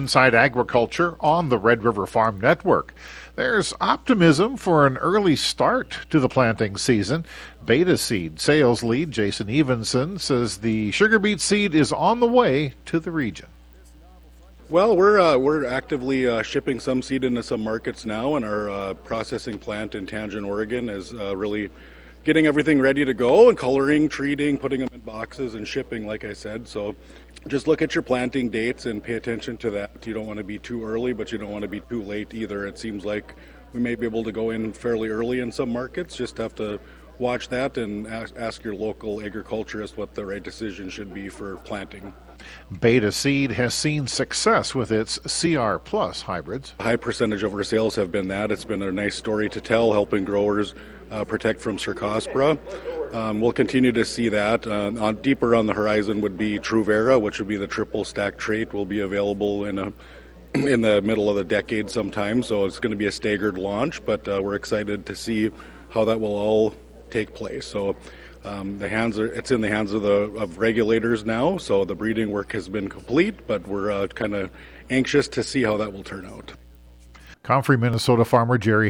Inside Agriculture on the Red River Farm Network. There's optimism for an early start to the planting season. Beta Seed sales lead Jason Evenson says the sugar beet seed is on the way to the region. Well, we're actively shipping some seed into some markets now, and our processing plant in Tangent, Oregon, is really getting everything ready to go and coloring, treating, putting them in boxes, and shipping, like I said. So just look at your planting dates and pay attention to that. You don't want to be too early, but you don't want to be too late either. It seems like we may be able to go in fairly early in some markets. Just have to watch that and ask your local agriculturist what the right decision should be for planting. Beta Seed has seen success with its CR Plus hybrids. A high percentage of our sales have been that. It's been a nice story to tell, helping growers protect from Cercospora. We'll continue to see that. Deeper on the horizon would be Truvera, which would be the triple stack trait, will be available in the middle of the decade sometime. So it's going to be a staggered launch, but we're excited to see how that will all take place. So it's in the hands of regulators now. So the breeding work has been complete, but we're kind of anxious to see how that will turn out. Comfrey, Minnesota farmer Jerry